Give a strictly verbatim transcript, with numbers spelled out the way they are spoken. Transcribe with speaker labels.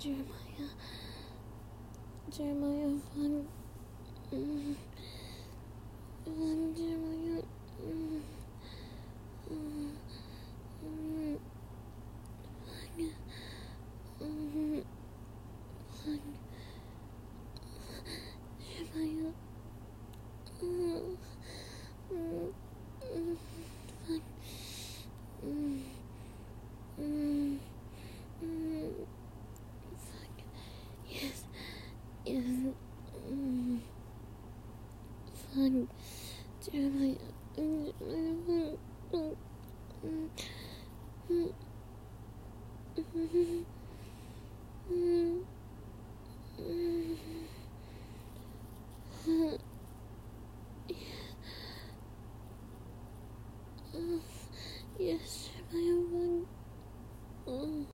Speaker 1: Jeremiah. Jeremiah, fuck. Mm. Fuck, Jeremiah. Mm. Mm. Mm. Fuck. Mm. Fuck. Jeremiah. Mm. Mm. Mm. Fuck. Mm. Mm. Mm. Fuck. Yes. Yes. Mm. Fuck. Jeremiah. Mm. Mm. Mm. Mm. Mm. Mm. Mm. Mm. Mm. Yes, Jeremiah.